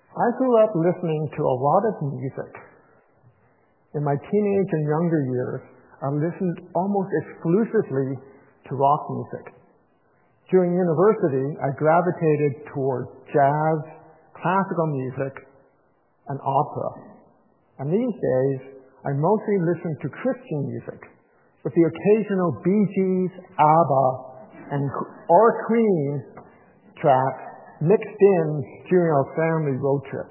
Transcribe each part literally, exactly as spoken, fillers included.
I grew up listening to a lot of music. In my teenage and younger years, I listened almost exclusively to rock music. During university, I gravitated toward jazz, classical music, and opera. And these days, I mostly listen to Christian music, with the occasional Bee Gees, ABBA, and or Queen tracks mixed in during our family road trips.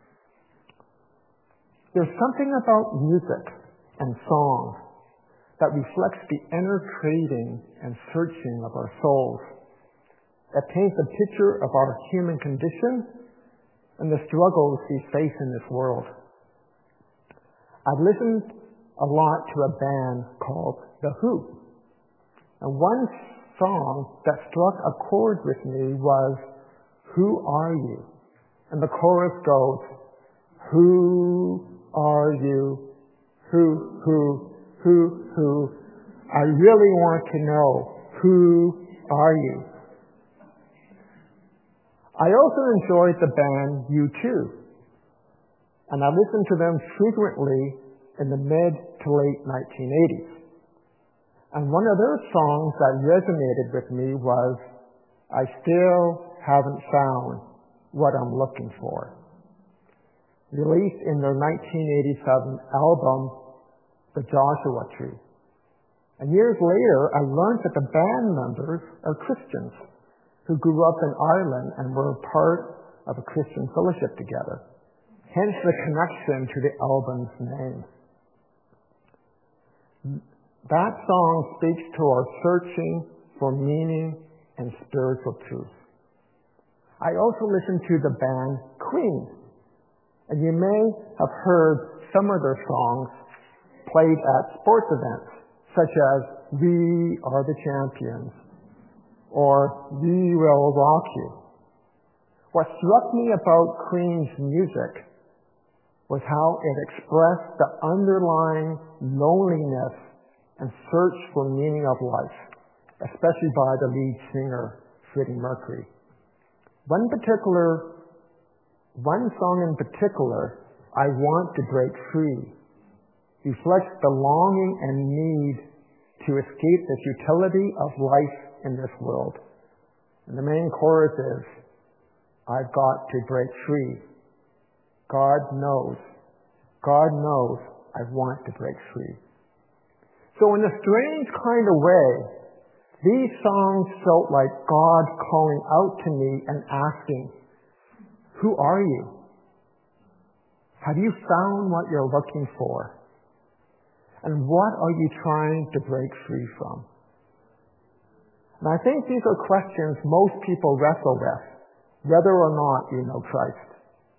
There's something about music and song that reflects the inner craving and searching of our souls. It paints a picture of our human condition and the struggles we face in this world. I've listened a lot to a band called The Who. And one song that struck a chord with me was Who Are You? And the chorus goes, Who are you? Who, who, who, who? I really want to know, who are you? I also enjoyed the band U two, and I listened to them frequently in the mid to late nineteen eighties. And one of their songs that resonated with me was, I still haven't found what I'm looking for. Released in their nineteen eighty-seven album, The Joshua Tree. And years later, I learned that the band members are Christians who grew up in Ireland and were part of a Christian fellowship together. Hence the connection to the album's name. That song speaks to our searching for meaning and spiritual truth. I also listened to the band Queen, and you may have heard some of their songs played at sports events, such as We Are the Champions, or We Will Rock You. What struck me about Queen's music was how it expressed the underlying loneliness and search for meaning of life, especially by the lead singer, Freddie Mercury. One particular, one song in particular, I Want to Break Free, reflects the longing and need to escape the futility of life in this world. And the main chorus is, I've got to break free. God knows. God knows I want to break free. So in a strange kind of way, these songs felt like God calling out to me and asking, who are you? Have you found what you're looking for? And what are you trying to break free from? And I think these are questions most people wrestle with, whether or not you know Christ.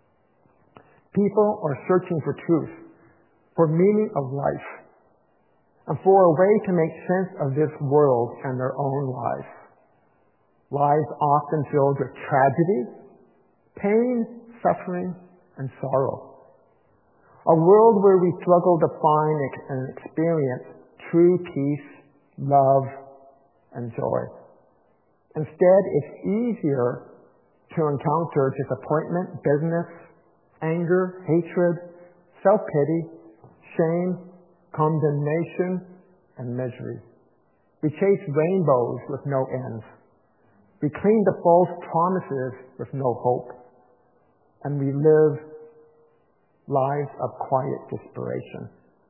People are searching for truth, for meaning of life, and for a way to make sense of this world and their own lives. Lives often filled with tragedy, pain, suffering, and sorrow. A world where we struggle to find and experience true peace, love, and joy. Instead, it's easier to encounter disappointment, bitterness, anger, hatred, self-pity, shame, condemnation, and misery. We chase rainbows with no ends. We cling to false promises with no hope. And we live lives of quiet desperation.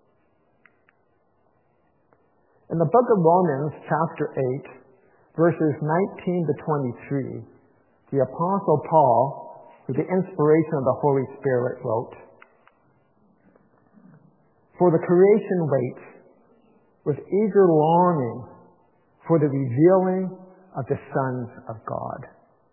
In the book of Romans, chapter eight, verses nineteen to twenty-three, the Apostle Paul, with the inspiration of the Holy Spirit, wrote, For the creation waits with eager longing for the revealing of the sons of God.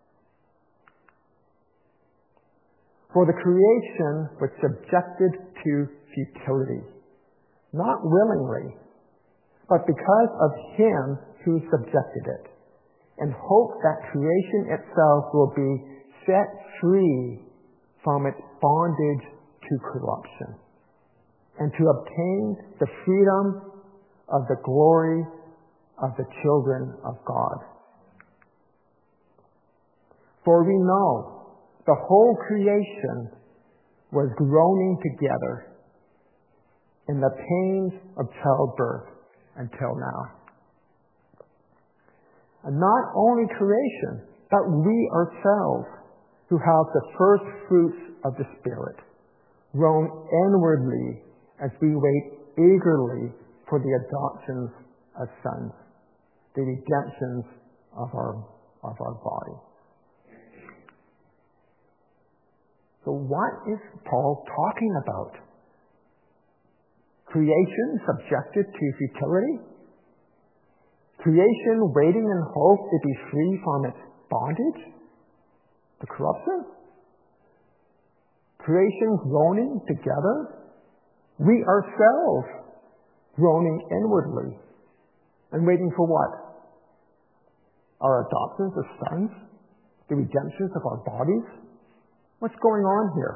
For the creation was subjected to futility, not willingly, but because of him who subjected it, in hope that creation itself will be set free from its bondage to corruption, and to obtain the freedom of the glory of the children of God. For we know the whole creation was groaning together in the pains of childbirth until now. And not only creation, but we ourselves, who have the first fruits of the Spirit, groan inwardly as we wait eagerly for the adoptions as sons, the redemptions of our, of our body. So what is Paul talking about? Creation subjected to futility? Creation waiting in hope to be free from its bondage, the corruption? Creation groaning together? We ourselves groaning inwardly and waiting for what? Our adoptions as sons? The redemptions of our bodies? What's going on here?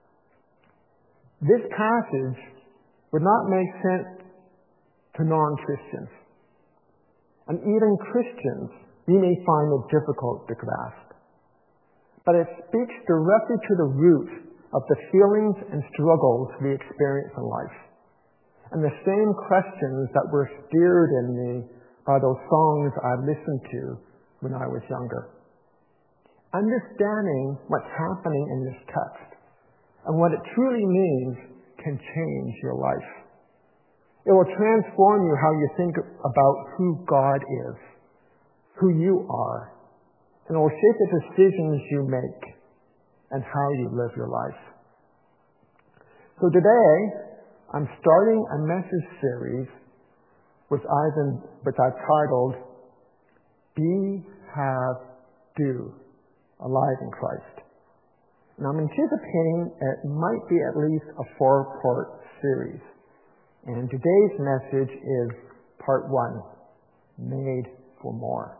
This passage would not make sense to non-Christians. And even Christians, we may find it difficult to grasp. But it speaks directly to the root of the feelings and struggles we experience in life. And the same questions that were stirred in me by those songs I listened to when I was younger. Understanding what's happening in this text and what it truly means can change your life. It will transform you how you think about who God is, who you are, and it will shape the decisions you make and how you live your life. So today, I'm starting a message series which I've, been, which I've titled, Be, Have, Do, Alive in Christ. And I'm anticipating it might be at least a four-part series. And today's message is part one, Made for More.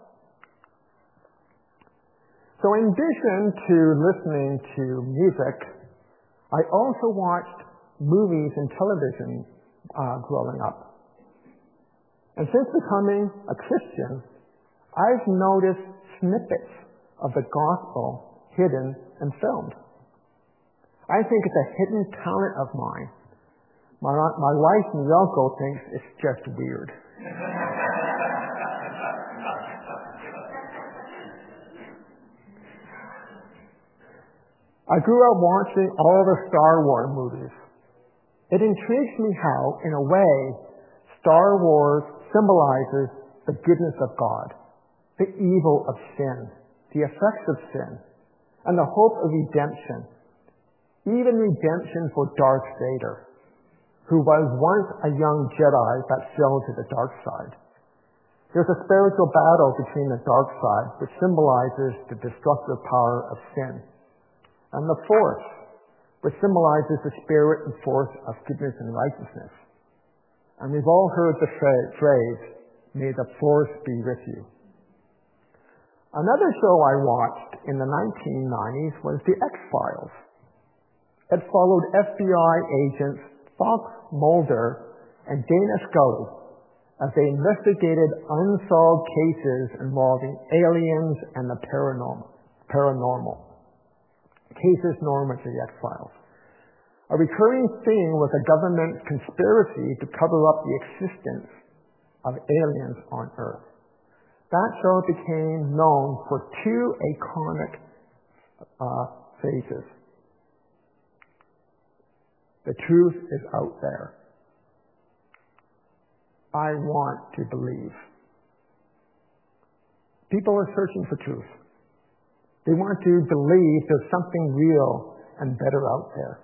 So in addition to listening to music, I also watched movies and television uh, growing up. And since becoming a Christian, I've noticed snippets of the gospel hidden and filmed. I think it's a hidden talent of mine. My, my wife, Miyoko, thinks it's just weird. I grew up watching all the Star Wars movies. It intrigues me how, in a way, Star Wars symbolizes the goodness of God, the evil of sin, the effects of sin, and the hope of redemption, even redemption for Darth Vader, who was once a young Jedi that fell to the dark side. There's a spiritual battle between the dark side, which symbolizes the destructive power of sin, and the Force, which symbolizes the spirit and force of goodness and righteousness. And we've all heard the phrase, may the Force be with you. Another show I watched in the nineteen nineties was The X-Files. It followed F B I agents Fox Mulder and Dana Scully as they investigated unsolved cases involving aliens and the paranormal. paranormal. Cases known as the X-Files. A recurring theme was a government conspiracy to cover up the existence of aliens on Earth. That show became known for two iconic uh, phrases. The truth is out there. I want to believe. People are searching for truth. They want to believe there's something real and better out there.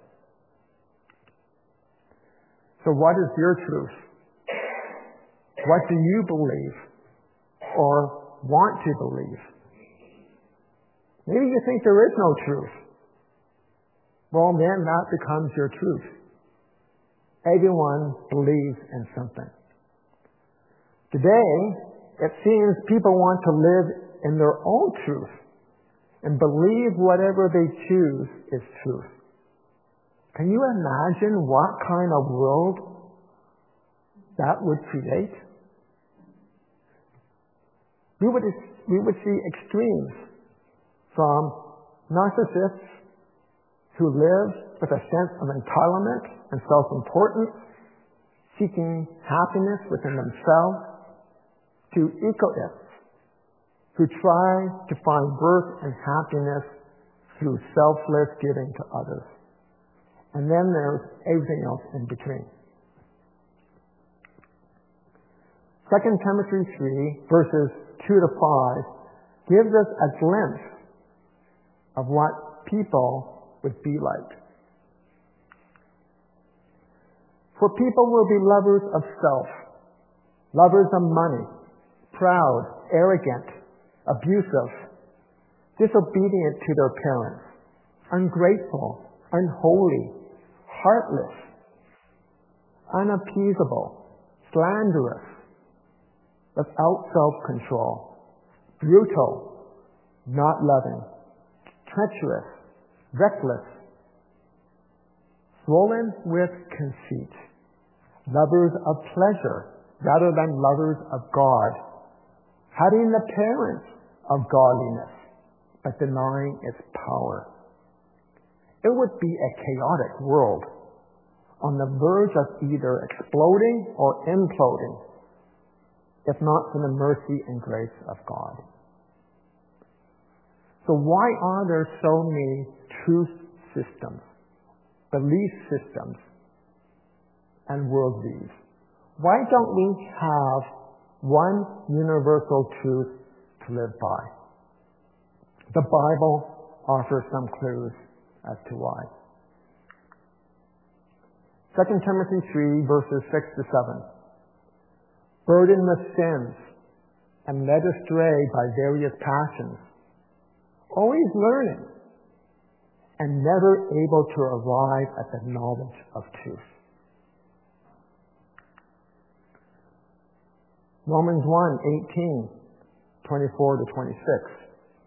So what is your truth? What do you believe or want to believe? Maybe you think there is no truth. Well, then that becomes your truth. Everyone believes in something. Today, it seems people want to live in their own truth and believe whatever they choose is truth. Can you imagine what kind of world that would create? We would, we would see extremes from narcissists who live with a sense of entitlement and self-importance, seeking happiness within themselves, to egoists who try to find worth and happiness through selfless giving to others. And then there's everything else in between. Second Timothy three, verses two to five, gives us a glimpse of what people would be like. For people will be lovers of self, lovers of money, proud, arrogant, abusive, disobedient to their parents, ungrateful, unholy, heartless, unappeasable, slanderous, without self-control, brutal, not loving, treacherous, reckless, swollen with conceit, lovers of pleasure rather than lovers of God, having the appearance of godliness, but denying its power. It would be a chaotic world on the verge of either exploding or imploding, if not for the mercy and grace of God. So why are there so many truth systems, belief systems, and worldviews? Why don't we have one universal truth to live by? The Bible offers some clues as to why. Second Timothy three, verses six to seven. Burdened with sins and led astray by various passions, always learning and never able to arrive at the knowledge of truth. Romans one, eighteen, twenty-four to twenty-six.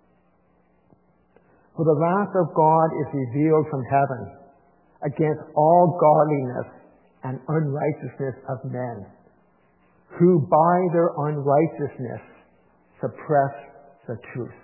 For the wrath of God is revealed from heaven against all godliness and unrighteousness of men, who by their unrighteousness suppress the truth.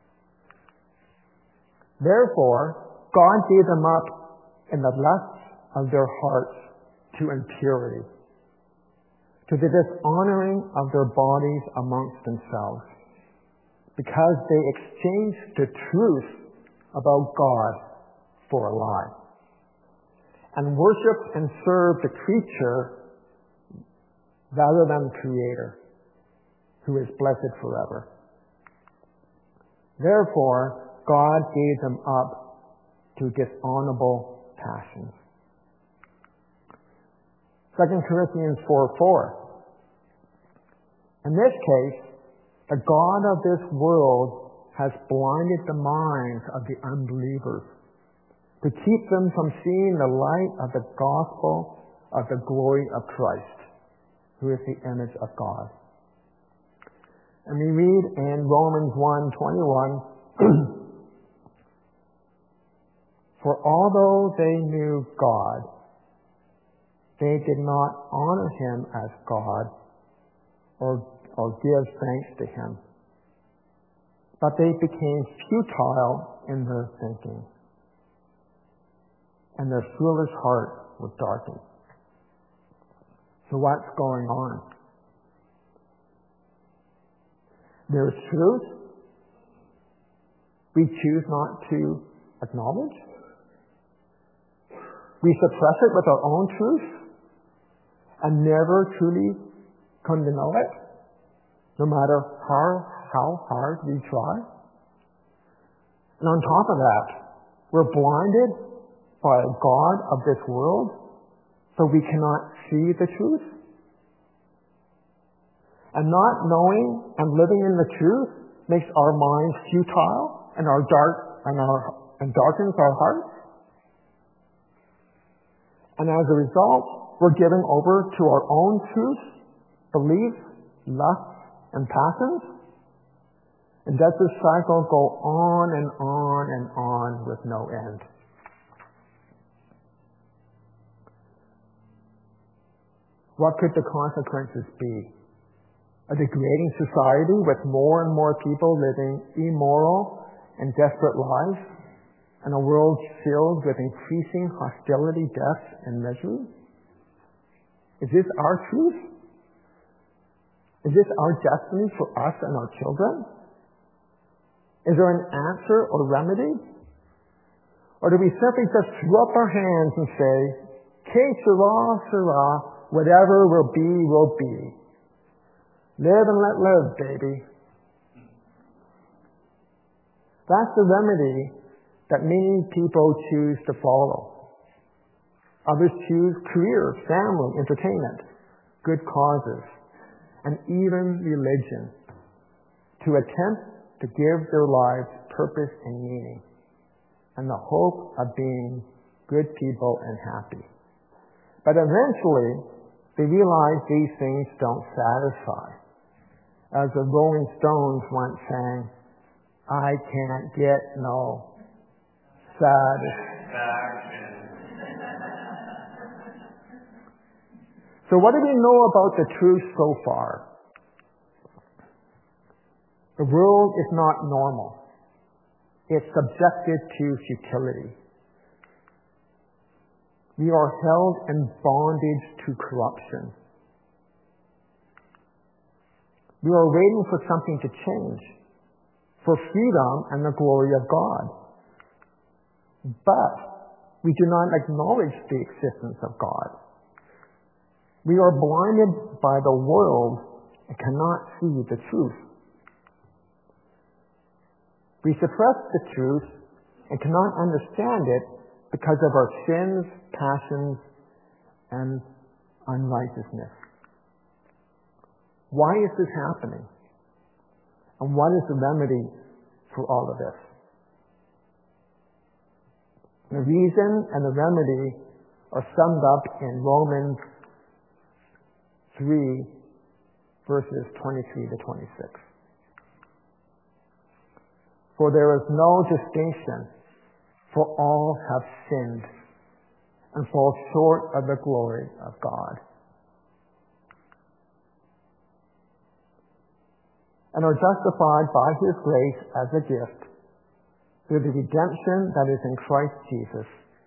Therefore, God gave them up in the lusts of their hearts to impurity, to the dishonoring of their bodies amongst themselves, because they exchanged the truth about God for a lie, and worshiped and served the creature rather than the Creator, who is blessed forever. Therefore, God gave them up to dishonorable passions. Second Corinthians four four. In this case, the God of this world has blinded the minds of the unbelievers to keep them from seeing the light of the gospel of the glory of Christ, who is the image of God. And we read in Romans one twenty-one, for although they knew God, they did not honor him as God or, or give thanks to him, but they became futile in their thinking, and their foolish heart was darkened. So what's going on? There's truth we choose not to acknowledge. We suppress it with our own truth and never truly come to know it, no matter how, how hard we try. And on top of that, we're blinded by a God of this world, so we cannot see the truth. And not knowing and living in the truth makes our minds futile and our dark and our and darkens our hearts. And as a result, we're giving over to our own truths, beliefs, lusts, and passions. And does this cycle go on and on and on with no end? What could the consequences be? A degrading society with more and more people living immoral and desperate lives? and a world filled with increasing hostility, death, and misery? Is this our truth? Is this our destiny for us and our children? Is there an answer or remedy? Or do we simply just throw up our hands and say, "Que sera, sera, whatever will be, will be. Live and let live, baby." That's the remedy that many people choose to follow. Others choose career, family, entertainment, good causes, and even religion to attempt to give their lives purpose and meaning and the hope of being good people and happy. But eventually, they realize these things don't satisfy. As the Rolling Stones once sang, "I can't get no satisfaction." So what do we know about the truth so far? The world is not normal. It's subjected to futility. We are held in bondage to corruption. We are waiting for something to change, for freedom and the glory of God. But we do not acknowledge the existence of God. We are blinded by the world and cannot see the truth. We suppress the truth and cannot understand it because of our sins, passions, and unrighteousness. Why is this happening? And what is the remedy for all of this? The reason and the remedy are summed up in Romans three, verses twenty-three to twenty-six. For there is no distinction, for all have sinned and fall short of the glory of God, and are justified by His grace as a gift through the redemption that is in Christ Jesus,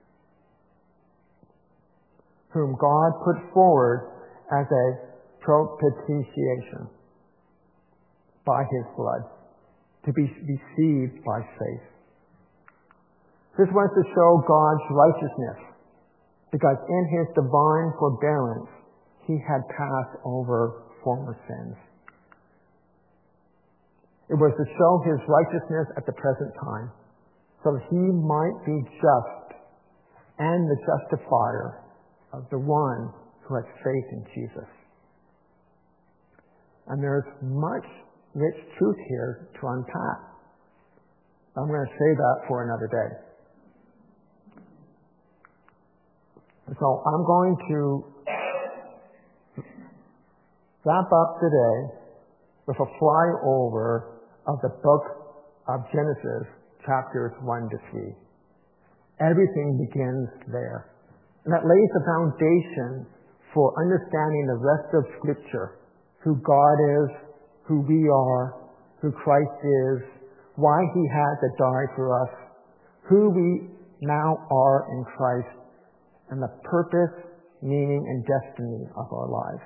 whom God put forward as a propitiation by His blood, to be received by faith. This was to show God's righteousness, because in His divine forbearance He had passed over former sins. It was to show His righteousness at the present time, so that He might be just and the justifier of the one who has faith in Jesus. And there's much rich truth here to unpack. I'm going to save that for another day. So I'm going to wrap up today with a flyover of the book of Genesis, chapters one to three. Everything begins there. And that lays the foundation for understanding the rest of Scripture, who God is, who we are, who Christ is, why He had to die for us, who we now are in Christ, and the purpose, meaning, and destiny of our lives.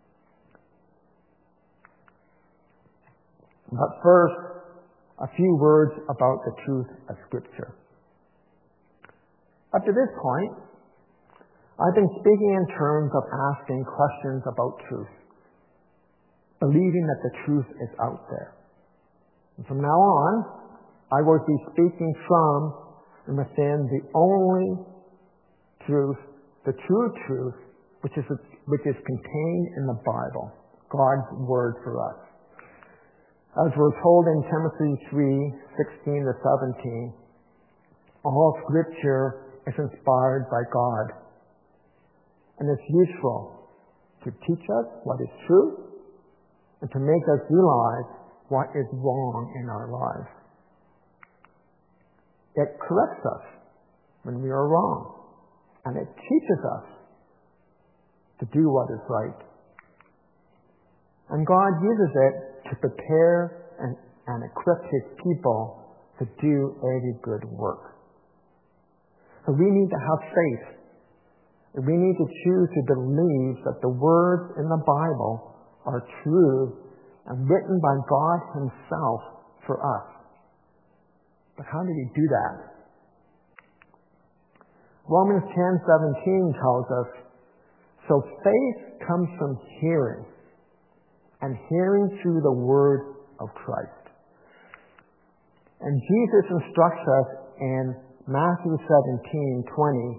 But first, a few words about the truth of Scripture. Up to this point, I've been speaking in terms of asking questions about truth, believing that the truth is out there. And from now on, I will be speaking from and within the only truth, the true truth, which is, which is contained in the Bible, God's Word for us. As we're told in Timothy three, sixteen to seventeen, all Scripture is inspired by God, and it's useful to teach us what is true and to make us realize what is wrong in our lives. It corrects us when we are wrong, and it teaches us to do what is right. And God uses it to prepare and, and equip His people to do every good work. So we need to have faith. We need to choose to believe that the words in the Bible are true and written by God Himself for us. But how do we do that? Romans ten seventeen tells us, so faith comes from hearing, and hearing through the word of Christ. And Jesus instructs us in Matthew seventeen twenty,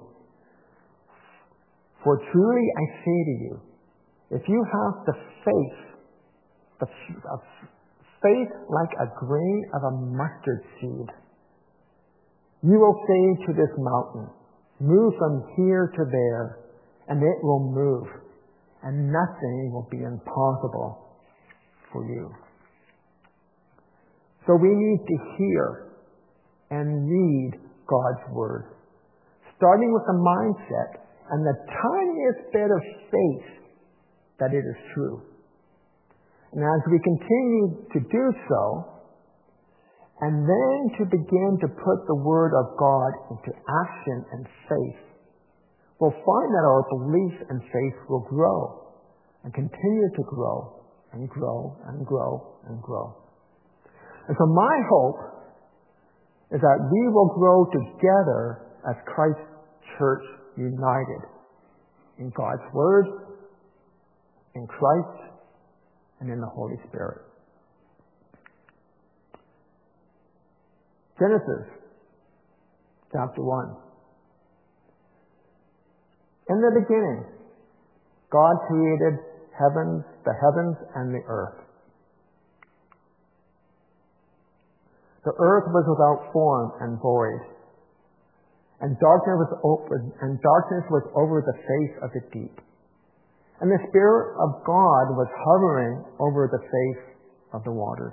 for truly I say to you, if you have the faith, the faith like a grain of a mustard seed, you will say to this mountain, move from here to there, and it will move, and nothing will be impossible for you. So we need to hear and read God's Word, starting with the mindset and the tiniest bit of faith that it is true. And as we continue to do so, and then to begin to put the Word of God into action and faith, we'll find that our belief and faith will grow and continue to grow and grow and grow and grow. And so my hope is that we will grow together as Christ's church united in God's Word, in Christ, and in the Holy Spirit. Genesis chapter one. In the beginning, God created heavens, the heavens and the earth. The earth was without form and void, and darkness was open, and darkness was over the face of the deep. And the Spirit of God was hovering over the face of the waters.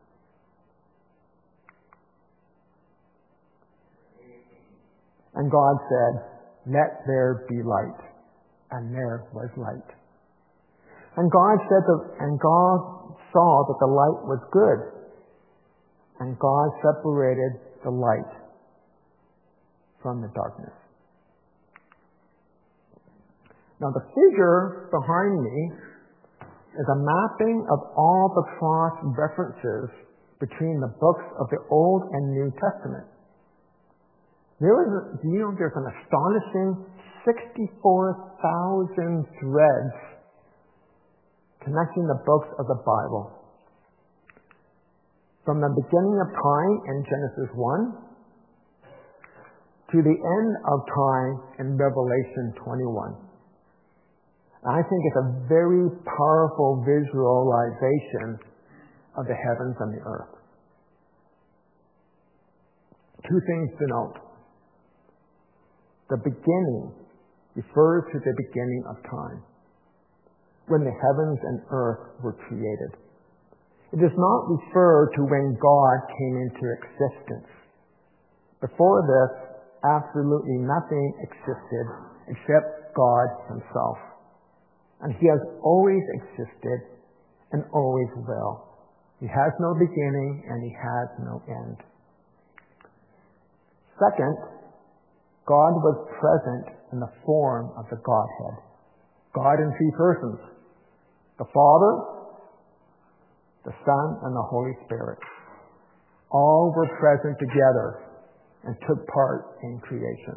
And God said, let there be light. And there was light. And God said that, and God saw that the light was good. And God separated the light from the darkness. Now the figure behind me is a mapping of all the cross references between the books of the Old and New Testament. There is, a, do you know there's an astonishing sixty-four thousand threads connecting the books of the Bible. From the beginning of time in Genesis one to the end of time in Revelation twenty-one. I think it's a very powerful visualization of the heavens and the earth. Two things to note. The beginning refers to the beginning of time, when the heavens and earth were created. It does not refer to when God came into existence. Before this, absolutely nothing existed except God Himself. And He has always existed and always will. He has no beginning and He has no end. Second, God was present in the form of the Godhead. God in three persons. The Father, the Son, and the Holy Spirit. All were present together and took part in creation.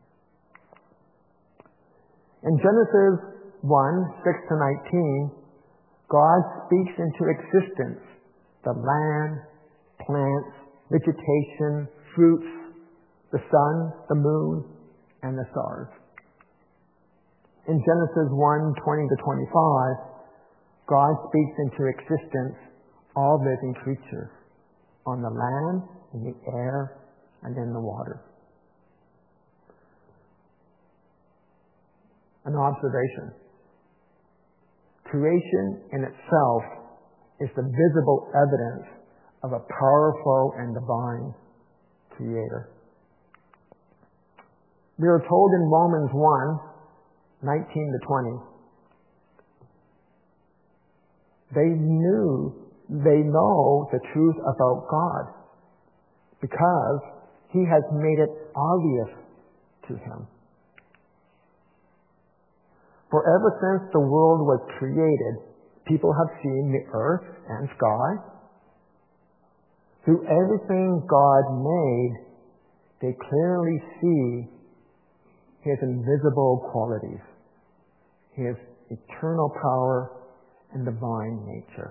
In Genesis one, six to nineteen, God speaks into existence the land, plants, vegetation, fruits, the sun, the moon, and the stars. In Genesis one, twenty to twenty-five, God speaks into existence all living creatures on the land, in the air, and in the water. An observation. Creation in itself is the visible evidence of a powerful and divine Creator. We are told in Romans one, nineteen to twenty, they knew, they know the truth about God because He has made it obvious to him. For ever since the world was created, people have seen the earth and sky. Through everything God made, they clearly see his invisible qualities, his eternal power and divine nature.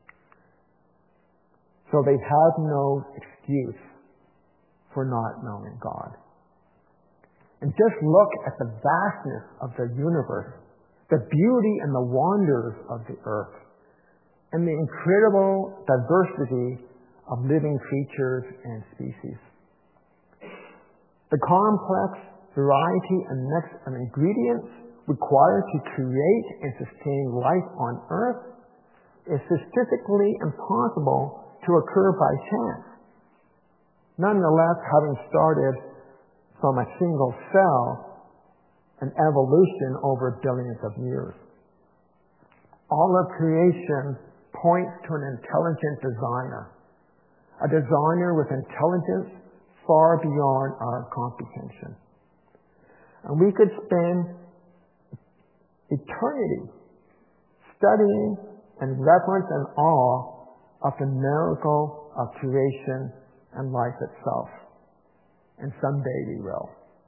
So they have no excuse for not knowing God. And just look at the vastness of the universe, the beauty and the wonders of the earth, and the incredible diversity of living creatures and species. The complex variety and mix of ingredients required to create and sustain life on earth is statistically impossible to occur by chance. Nonetheless, having started from a single cell, an evolution over billions of years. All of creation points to an intelligent designer, a designer with intelligence far beyond our comprehension. And we could spend eternity studying and reverence and awe of the miracle of creation and life itself. And someday we will.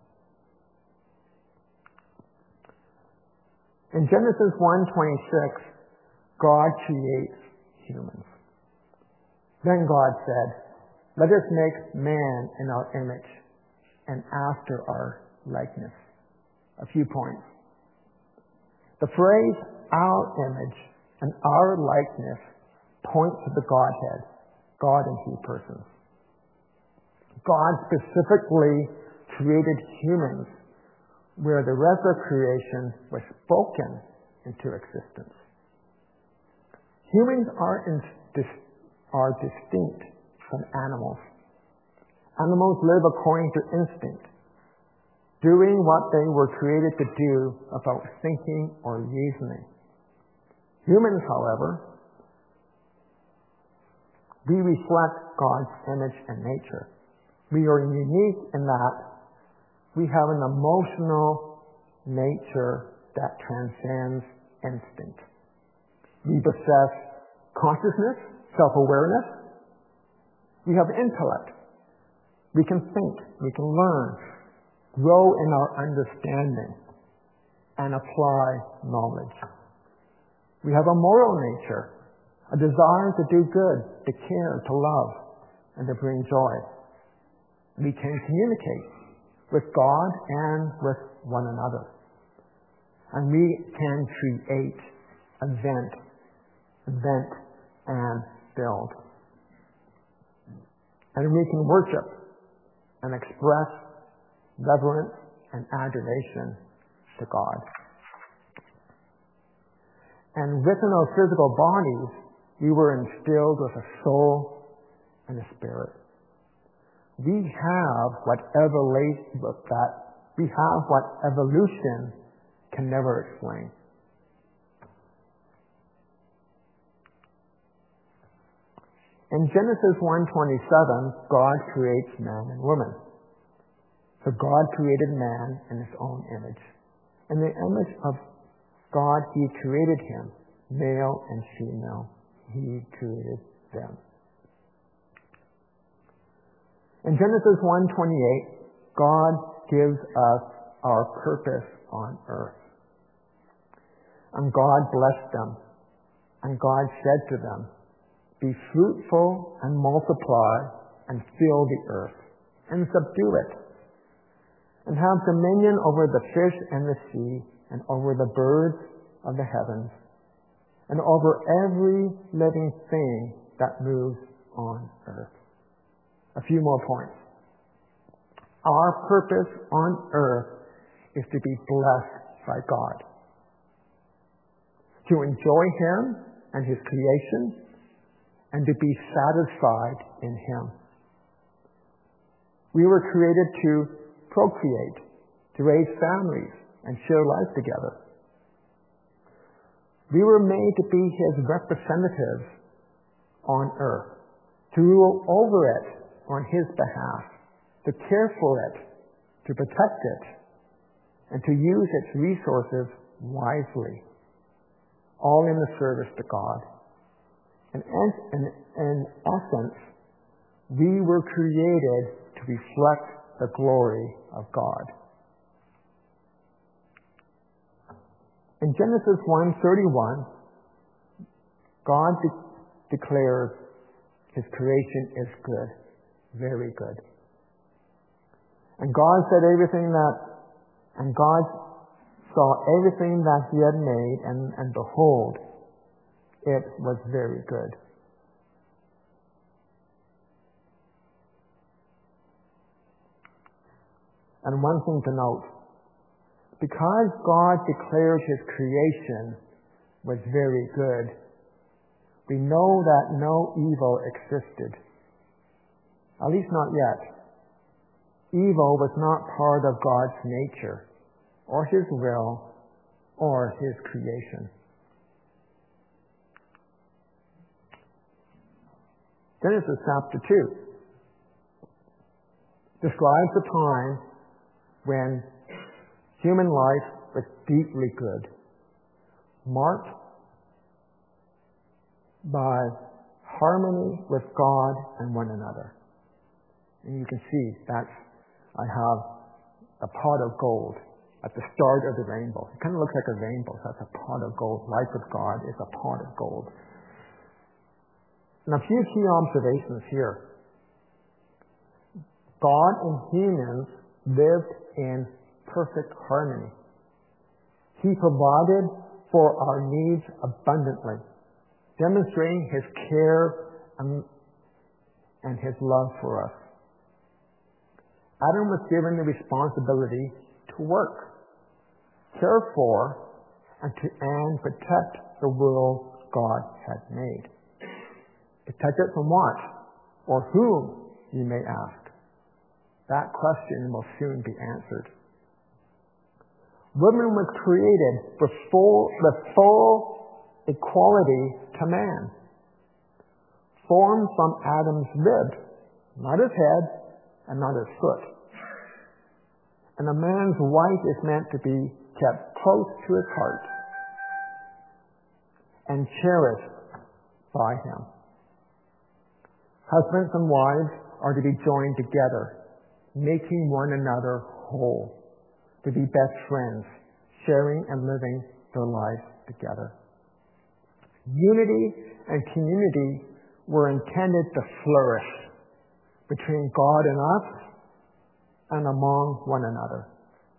In Genesis one twenty-six, God creates humans. Then God said, "Let us make man in our image and after our likeness." A few points. The phrase "our image" and "our likeness" points to the Godhead, God in three persons. God specifically created humans where the rest of creation was spoken into existence. Humans are, in, dis, are distinct from animals. Animals live according to instinct, doing what they were created to do without thinking or reasoning. Humans, however, we reflect God's image and nature. We are unique in that we have an emotional nature that transcends instinct. We possess consciousness, self-awareness. We have intellect. We can think, we can learn, grow in our understanding, and apply knowledge. We have a moral nature, a desire to do good, to care, to love, and to bring joy. We can communicate with God and with one another. And we can create, invent, invent, and build. And we can worship and express reverence and adoration to God. And within our physical bodies, we were instilled with a soul and a spirit. We have what evolution, that we have what evolution can never explain. In Genesis one twenty-seven, God creates man and woman. So God created man in his own image. In the image of God, he created him, male and female. He created them. In Genesis one twenty-eight, God gives us our purpose on earth. And God blessed them. And God said to them, "Be fruitful and multiply and fill the earth and subdue it, and have dominion over the fish and the sea and over the birds of the heavens and over every living thing that moves on earth." A few more points. Our purpose on earth is to be blessed by God, to enjoy him and his creation, and to be satisfied in him. We were created to procreate, to raise families, and share life together. We were made to be his representatives on earth, to rule over it on his behalf, to care for it, to protect it, and to use its resources wisely, all in the service to God. In, in, in essence, we were created to reflect the glory of God. In Genesis one thirty-one, God de- declares His creation is good, very good. And God said everything that, and God saw everything that He had made, and, and behold, it was very good. And one thing to note, because God declared His creation was very good, we know that no evil existed. At least not yet. Evil was not part of God's nature, or His will, or His creation. Genesis chapter two describes a time when human life was deeply good, marked by harmony with God and one another. And you can see that's, I have a pot of gold at the start of the rainbow. It kind of looks like a rainbow, so that's a pot of gold. Life with God is a pot of gold. And a few key observations here. God and humans lived in perfect harmony. He provided for our needs abundantly, demonstrating His care and, and His love for us. Adam was given the responsibility to work, care for, and to and protect the world God had made. Protect it from what? Or whom, you may ask. That question will soon be answered. Woman was created with full, with full equality to man, formed from Adam's rib, not his head and not his foot. And a man's wife is meant to be kept close to his heart and cherished by him. Husbands and wives are to be joined together, making one another whole, to be best friends, sharing and living their lives together. Unity and community were intended to flourish between God and us and among one another.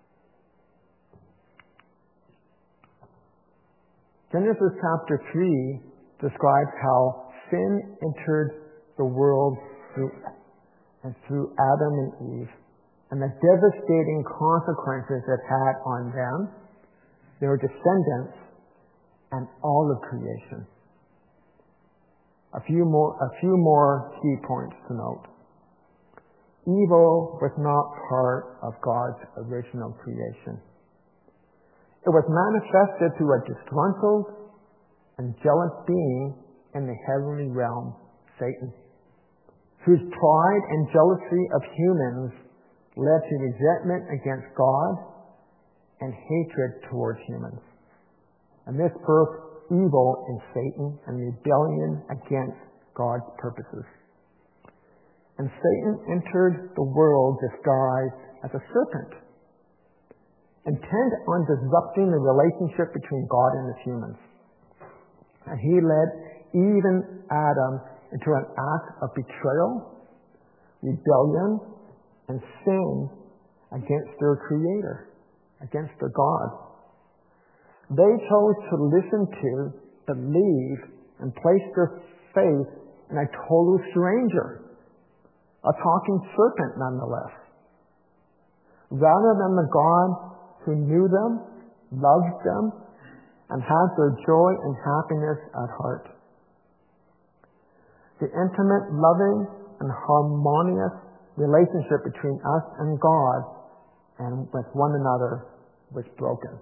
Genesis chapter three describes how sin entered the world through, and through Adam and Eve, and the devastating consequences it had on them, their descendants, and all of creation. A few more, a few more key points to note. Evil was not part of God's original creation. It was manifested through a disgruntled and jealous being in the heavenly realm, Satan, whose pride and jealousy of humans led to resentment against God and hatred towards humans. And this birthed evil in Satan and rebellion against God's purposes. And Satan entered the world disguised as a serpent, intent on disrupting the relationship between God and His humans. And he led even Adam into an act of betrayal, rebellion, and sin against their Creator, against their God. They chose to listen to, believe, and place their faith in a total stranger, a talking serpent nonetheless, rather than the God who knew them, loved them, and had their joy and happiness at heart. The intimate, loving, and harmonious relationship between us and God and with one another was broken.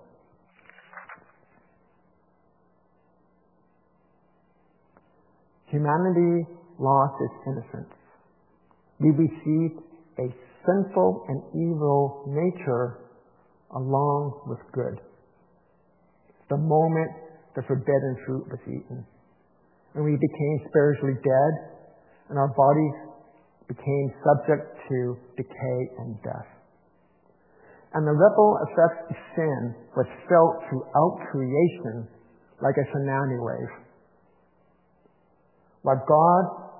Humanity lost its innocence. We received a sinful and evil nature along with good. The moment the forbidden fruit was eaten, and we became spiritually dead, and our bodies became subject to decay and death. And the ripple effect of sin was felt throughout creation like a tsunami wave. What God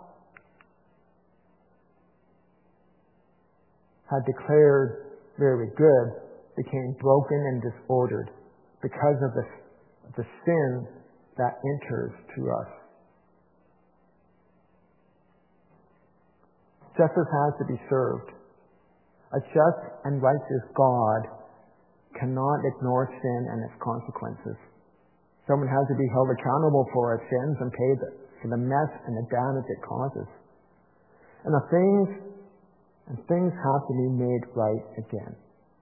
had declared very good became broken and disordered because of the, the sin that enters to us. Justice has to be served. A just and righteous God cannot ignore sin and its consequences. Someone has to be held accountable for its sins and pay the, for the mess and the damage it causes. And the things and things have to be made right again.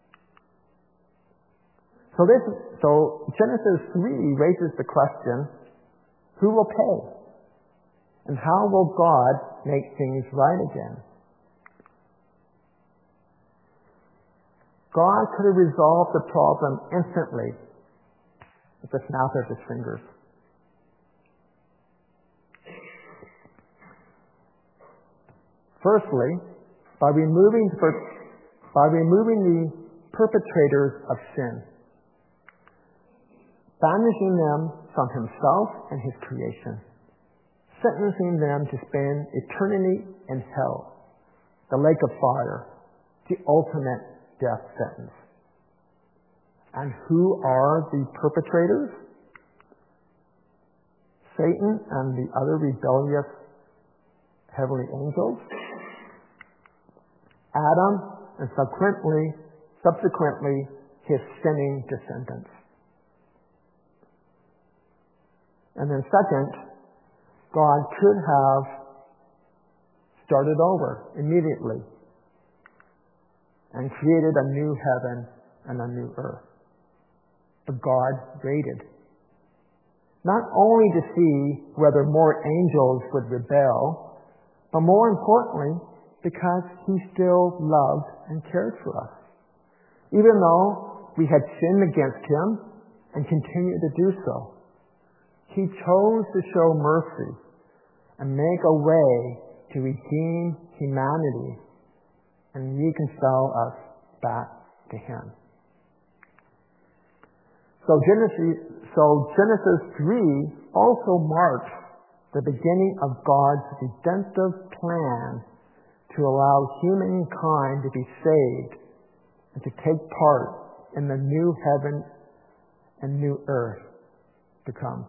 So this, so Genesis three raises the question: who will pay? And how will God make things right again? God could have resolved the problem instantly with the snap of his fingers. Firstly, by removing, by removing the perpetrators of sin, banishing them from himself and his creation, sentencing them to spend eternity in hell, the lake of fire, the ultimate death sentence. And who are the perpetrators? Satan and the other rebellious heavenly angels, Adam, and subsequently, subsequently his sinning descendants. And then second, God could have started over immediately and created a new heaven and a new earth. But God waited, not only to see whether more angels would rebel, but more importantly, because he still loved and cared for us. Even though we had sinned against him and continue to do so, he chose to show mercy and make a way to redeem humanity and reconcile us back to him. So Genesis, so Genesis three also marks the beginning of God's redemptive plan to allow humankind to be saved and to take part in the new heaven and new earth to come.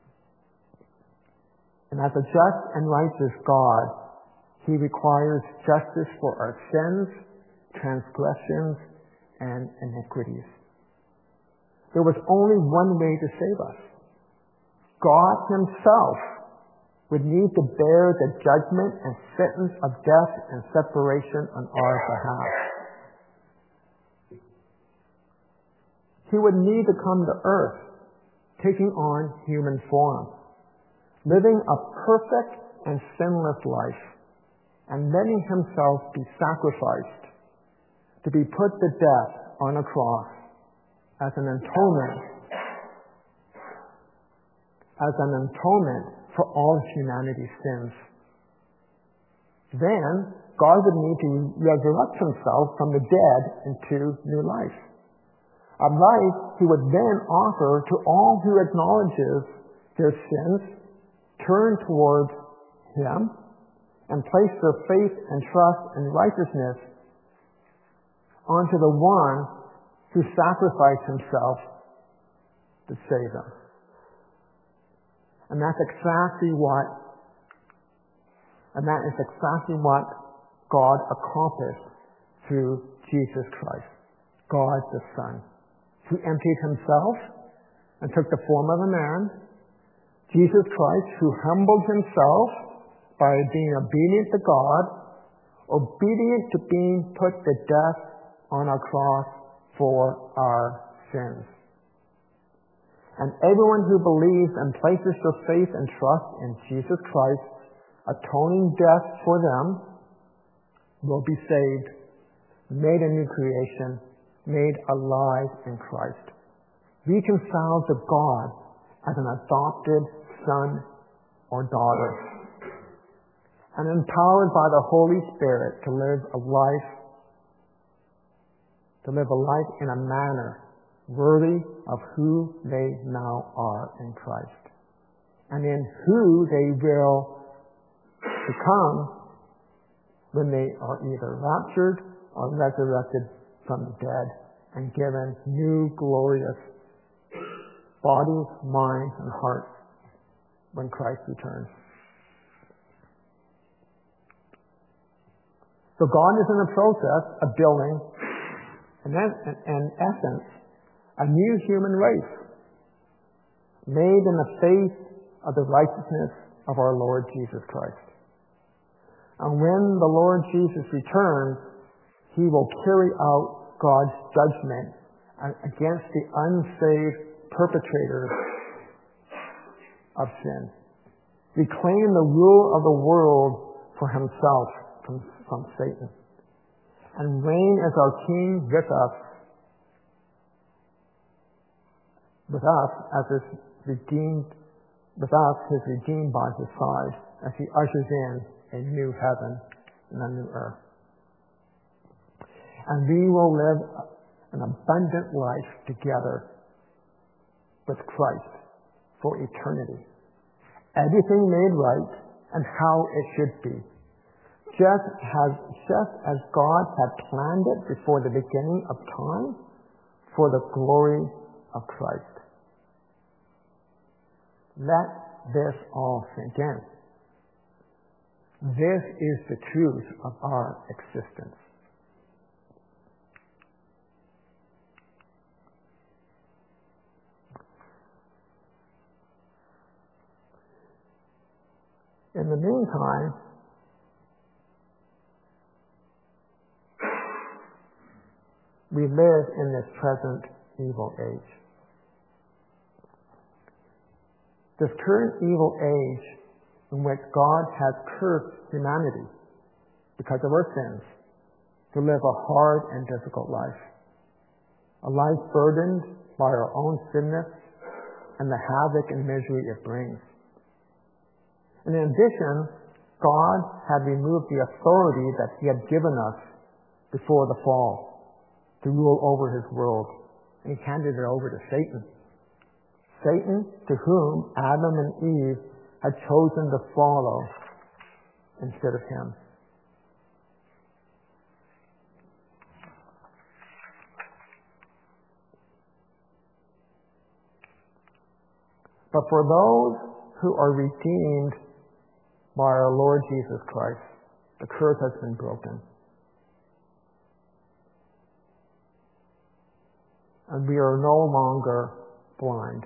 And as a just and righteous God, he requires justice for our sins, transgressions, and iniquities. There was only one way to save us. God himself would need to bear the judgment and sentence of death and separation on our behalf. He would need to come to earth, taking on human form, living a perfect and sinless life, and letting himself be sacrificed to be put to death on a cross as an atonement, as an atonement for all humanity's sins. Then God would need to resurrect himself from the dead into new life. A life he would then offer to all who acknowledges their sins, turn towards him, and place their faith and trust and righteousness onto the one who sacrificed himself to save them. And that's exactly what, and that is exactly what God accomplished through Jesus Christ, God the Son, who emptied himself and took the form of a man. Jesus Christ, who humbled himself by being obedient to God, obedient to being put to death on a cross for our sins. And everyone who believes and places their faith and trust in Jesus Christ's atoning death for them will be saved made a new creation, made alive in Christ, reconciled to God as an adopted son or daughter, and empowered by the Holy Spirit to live a life, to live a life in a manner worthy of who they now are in Christ, and in who they will become when they are either raptured or resurrected from the dead and given new glorious bodies, minds, and hearts when Christ returns. So God is in the process of building, in essence, a new human race made in the faith of the righteousness of our Lord Jesus Christ. And when the Lord Jesus returns, he will carry out God's judgment against the unsaved perpetrators of sin, reclaim the rule of the world for himself from, from Satan, and reign as our King with us, with us as his redeemed, with us his redeemed by his side, as he ushers in a new heaven and a new earth. And we will live an abundant life together with Christ for eternity. Everything made right and how it should be. Just as, just as God had planned it before the beginning of time for the glory of Christ. Let this all sink in. This is the truth of our existence. In the meantime, we live in this present evil age. This current evil age in which God has cursed humanity because of our sins to live a hard and difficult life. A life burdened by our own sinness and the havoc and misery it brings. And in addition, God had removed the authority that he had given us before the fall to rule over his world, and he handed it over to Satan. Satan, to whom Adam and Eve had chosen to follow instead of him. But for those who are redeemed by our Lord Jesus Christ, the curse has been broken. And we are no longer blind.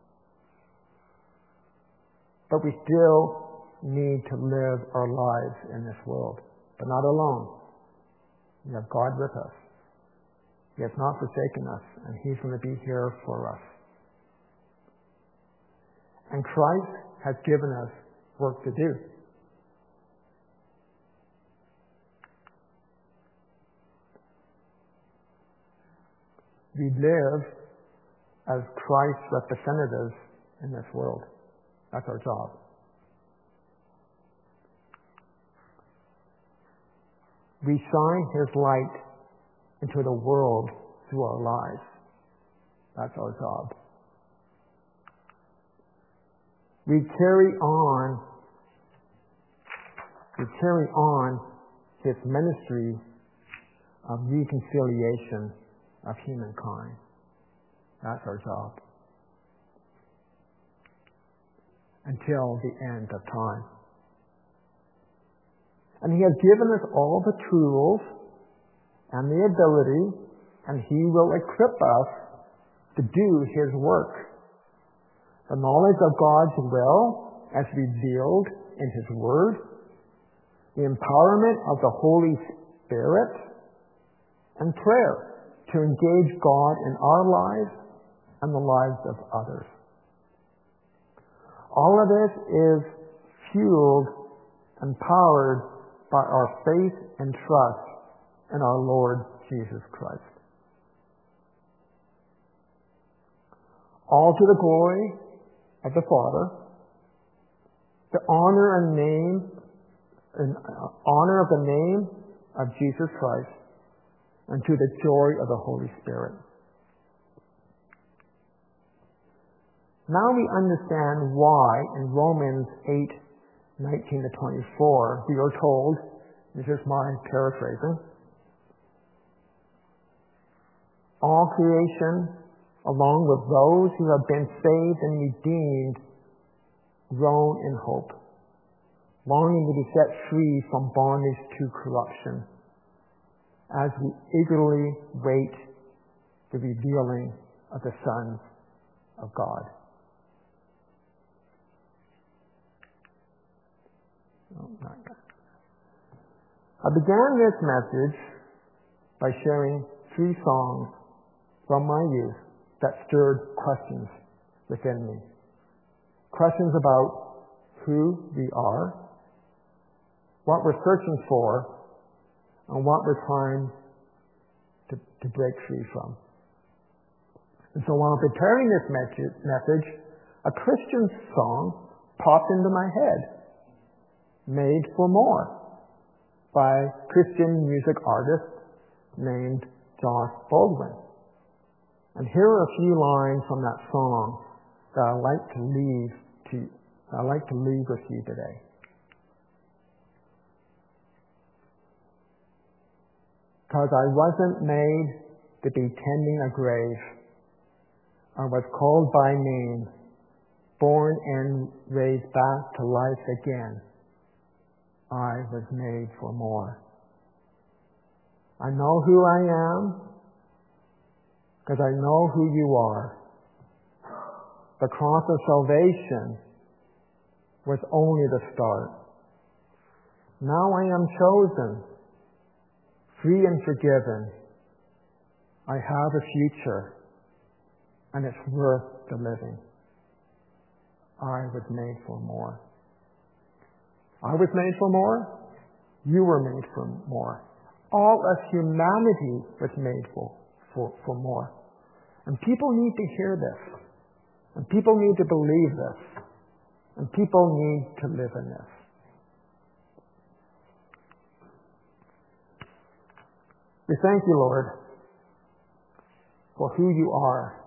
But we still need to live our lives in this world, but not alone. We have God with us. He has not forsaken us, and he's going to be here for us. And Christ has given us work to do. We live as Christ's representatives in this world. That's our job. We shine his light into the world through our lives. That's our job. We carry on, we carry on his ministry of reconciliation of humankind. That's our job. Until the end of time. And he has given us all the tools and the ability, and he will equip us to do his work. The knowledge of God's will as revealed in his word, the empowerment of the Holy Spirit, and prayer to engage God in our lives and the lives of others. All of this is fueled and powered by our faith and trust in our Lord Jesus Christ. All to the glory of the Father, the honor and name, and honor of the name of Jesus Christ, and to the joy of the Holy Spirit. Now we understand why in Romans eight, nineteen to twenty-four, we are told, this is my paraphrasing, all creation, along with those who have been saved and redeemed, groan in hope, longing to be set free from bondage to corruption, as we eagerly wait the revealing of the sons of God. Oh, not yet. I began this message by sharing three songs from my youth that stirred questions within me. Questions about who we are, what we're searching for, and what we're trying to, to break free from. And so while preparing this message, a Christian song popped into my head, Made for More, by Christian music artist named Josh Baldwin. And here are a few lines from that song that I like to leave to I like to leave with you today. Because I wasn't made to be tending a grave. I was called by name, born and raised back to life again. I was made for more. I know who I am because I know who you are. The cross of salvation was only the start. Now I am chosen, free and forgiven. I have a future, and it's worth the living. I was made for more. I was made for more. You were made for more. All of humanity was made for, for, for more. And people need to hear this. And people need to believe this. And people need to live in this. We thank you, Lord, for who you are.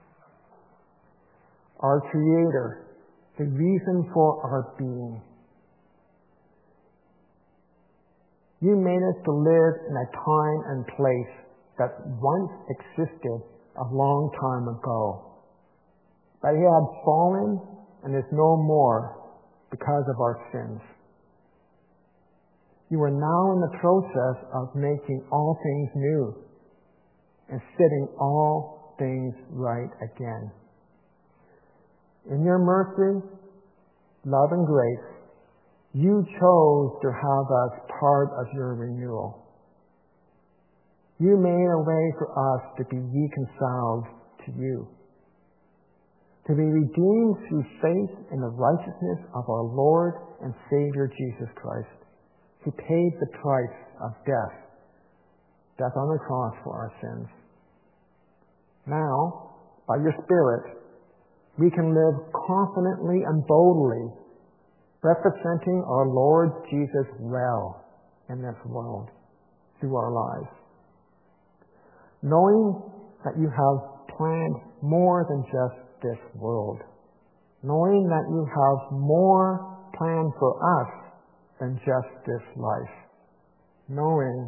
Our Creator, the reason for our being. You made us to live in a time and place that once existed a long time ago. But it had fallen and is no more because of our sins. You are now in the process of making all things new and setting all things right again. In your mercy, love, and grace, you chose to have us part of your renewal. You made a way for us to be reconciled to you, to be redeemed through faith in the righteousness of our Lord and Savior Jesus Christ, who paid the price of death, death on the cross for our sins. Now, by your Spirit, we can live confidently and boldly, representing our Lord Jesus well in this world through our lives. Knowing that you have planned more than just this world. Knowing that you have more planned for us than just this life. Knowing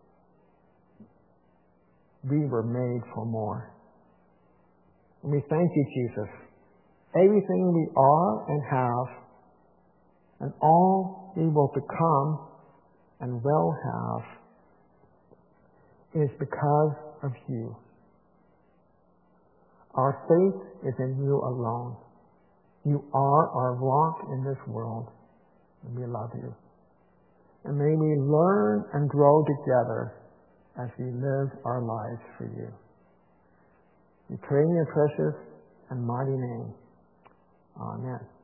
we were made for more. And we thank you, Jesus. Everything we are and have, and all we will become and will have, is because of you. Our faith is in you alone. You are our rock in this world, and we love you. And may we learn and grow together as we live our lives for you. We pray in your precious and mighty name. Amen.